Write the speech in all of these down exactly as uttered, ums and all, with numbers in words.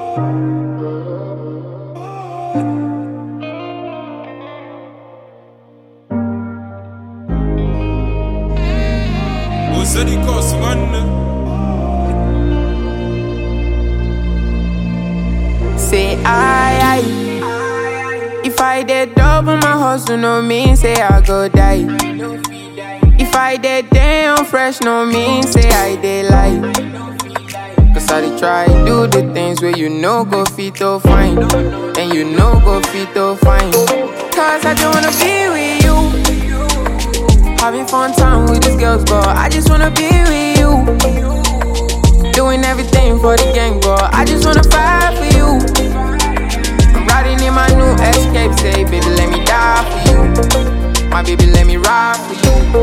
City cost one. Say I, I if I did double my hustle, no mean say I go die. If I did damn fresh, no mean say I did lie. Cause I did try do the things where you know go fit to fine, and you know go fit to fine. Cause I just wanna be with you, having fun time with these girls, but I just wanna be with you. Doing everything for the gang, but I just wanna fight for you. I'm riding in my new Escape, say, baby, let me die for you. My baby, let me ride for you.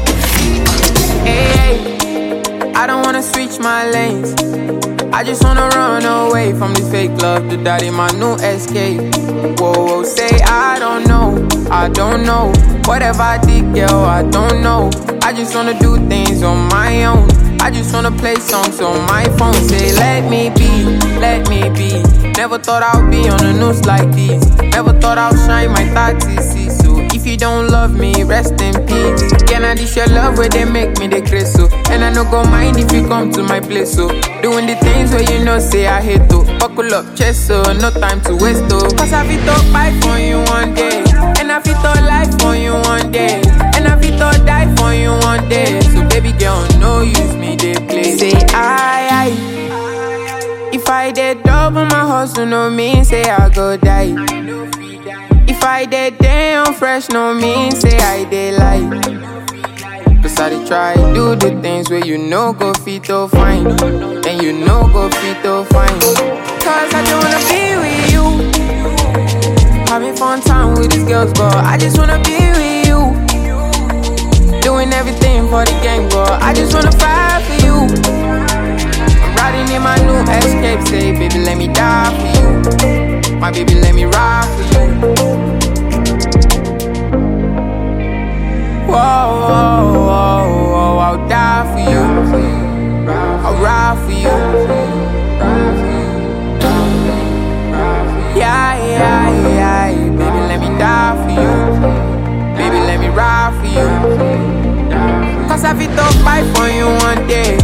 Hey, I don't wanna switch my lanes. I just wanna run away from this fake love, do that in my new Escape. Whoa, whoa, say I don't know, I don't know. Whatever I did, girl, I don't know. I just wanna do things on my own. I just wanna play songs on my phone. Say, let me be, let me be. Never thought I'd be on the news like this. Never thought I'd shine my thirty C. So if you don't love me, rest in peace. Can I dish your love where they make me the grace, so? And I no go mind if you come to my place, so. Doing the things where you know say I hate to. Buckle up, chest, so no time to waste, oh. Cause I fit to fight for you one day, and I fit to life for you one day, and I fit to die for you one day. So baby girl, no use me, they play. Say I, I if I did double my hustle, no mean say I go die. If I did damn fresh, no mean say I did lie. Cause I did try do the things where you know go fit to fine, and you know go fit to fine. Cause I just wanna be with you, having fun time with these girls, but I just wanna be with you. Doing everything for the gang, but I just wanna fight for you. I'm riding in my new Escape, say, baby, let me die for you. My baby, let me ride for you. Whoa, whoa, whoa, whoa, I'll die for you. I'll ride for you. Yeah, yeah, yeah, baby, let me die for you. Baby, let me ride for you. Cause I fit to fight for you one day,